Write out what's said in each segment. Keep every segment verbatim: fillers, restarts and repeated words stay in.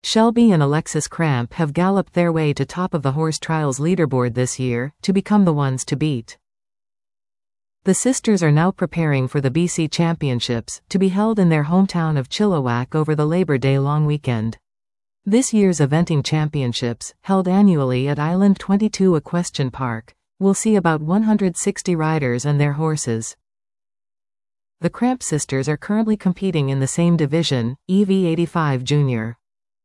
Shelby and Alexis Cramp have galloped their way to top of the horse trials leaderboard this year, to become the ones to beat. The sisters are now preparing for the B C Championships, to be held in their hometown of Chilliwack over the Labor Day long weekend. This year's eventing championships, held annually at Island twenty-two Equestrian Park, will see about one hundred sixty riders and their horses. The Cramp sisters are currently competing in the same division, E V eighty-five Junior.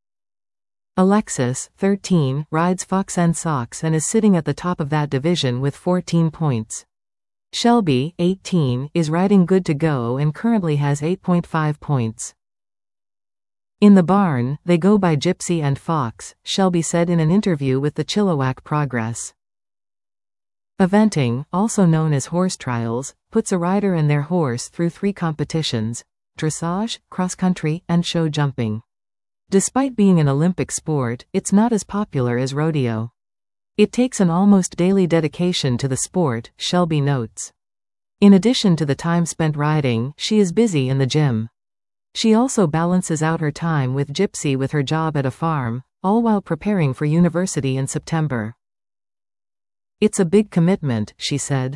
Alexis, thirteen, rides Fox and Sox and is sitting at the top of that division with fourteen points. Shelby, eighteen, is riding Good to Go and currently has eight point five points. In the barn, they go by Gypsy and Fox, Shelby said in an interview with the Chilliwack Progress. Eventing, also known as horse trials, puts a rider and their horse through three competitions: dressage, cross-country, and show jumping. Despite being an Olympic sport, it's not as popular as rodeo. It takes an almost daily dedication to the sport, Shelby notes. In addition to the time spent riding, she is busy in the gym. She also balances out her time with Gypsy with her job at a farm, all while preparing for university in September. It's a big commitment, she said.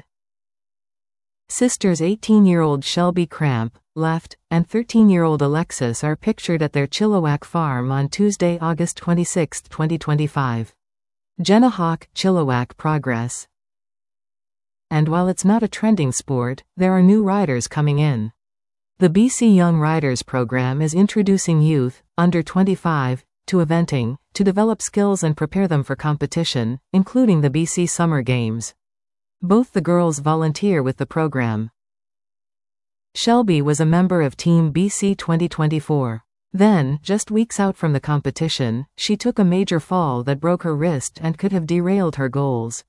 Sisters eighteen-year-old Shelby Cramp, left, and thirteen-year-old Alexis are pictured at their Chilliwack farm on Tuesday, August twenty-sixth, twenty twenty-five. Jenna Hawk, Chilliwack Progress. And while it's not a trending sport, there are new riders coming in. The B C Young Riders program is introducing youth, under twenty-five, to eventing, to develop skills and prepare them for competition, including the B C Summer Games. Both the girls volunteer with the program. Shelby was a member of Team B C twenty twenty-four. Then, just weeks out from the competition, she took a major fall that broke her wrist and could have derailed her goals.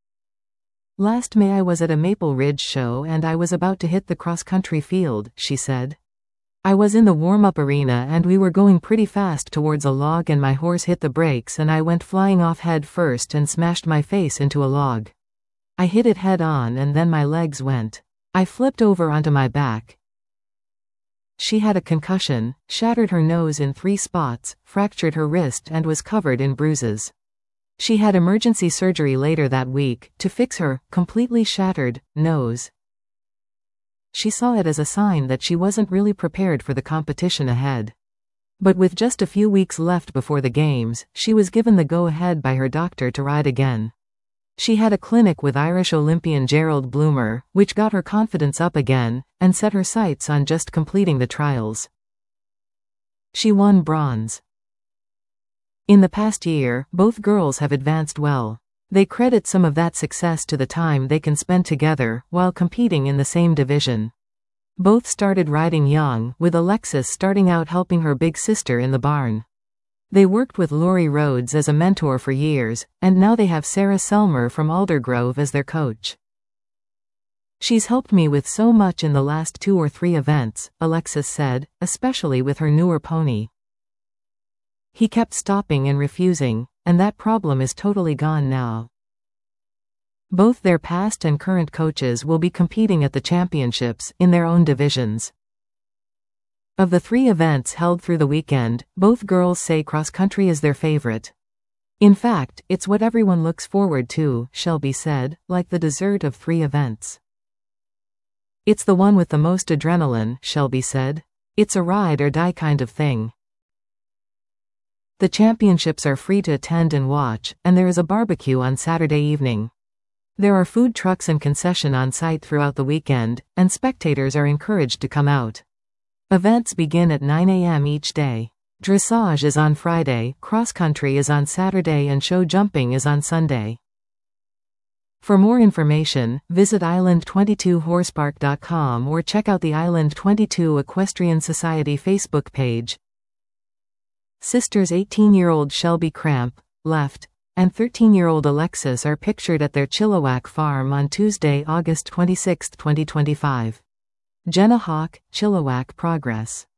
Last May I was at a Maple Ridge show and I was about to hit the cross-country field, she said. I was in the warm-up arena and we were going pretty fast towards a log and my horse hit the brakes and I went flying off head first and smashed my face into a log. I hit it head on and then my legs went. I flipped over onto my back. She had a concussion, shattered her nose in three spots, fractured her wrist and was covered in bruises. She had emergency surgery later that week, to fix her, completely shattered, nose. She saw it as a sign that she wasn't really prepared for the competition ahead. But with just a few weeks left before the games, she was given the go-ahead by her doctor to ride again. She had a clinic with Irish Olympian Gerald Bloomer, which got her confidence up again, and set her sights on just completing the trials. She won bronze. In the past year, both girls have advanced well. They credit some of that success to the time they can spend together, while competing in the same division. Both started riding young, with Alexis starting out helping her big sister in the barn. They worked with Laurie Rhodes as a mentor for years, and now they have Sarah Selmer from Aldergrove as their coach. She's helped me with so much in the last two or three events, Alexis said, especially with her newer pony. He kept stopping and refusing, and that problem is totally gone now. Both their past and current coaches will be competing at the championships, in their own divisions. Of the three events held through the weekend, both girls say cross-country is their favorite. In fact, it's what everyone looks forward to, Shelby said, like the dessert of three events. It's the one with the most adrenaline, Shelby said. It's a ride or die kind of thing. The championships are free to attend and watch, and there is a barbecue on Saturday evening. There are food trucks and concession on site throughout the weekend, and spectators are encouraged to come out. Events begin at nine a m each day. Dressage is on Friday, cross-country is on Saturday and show jumping is on Sunday. For more information, visit island twenty-two horsepark dot com or check out the Island twenty-two Equestrian Society Facebook page. Sisters eighteen-year-old Shelby Cramp, left, and thirteen-year-old Alexis are pictured at their Chilliwack farm on Tuesday, August twenty-sixth, twenty twenty-five. Jenna Hawk, Chilliwack Progress.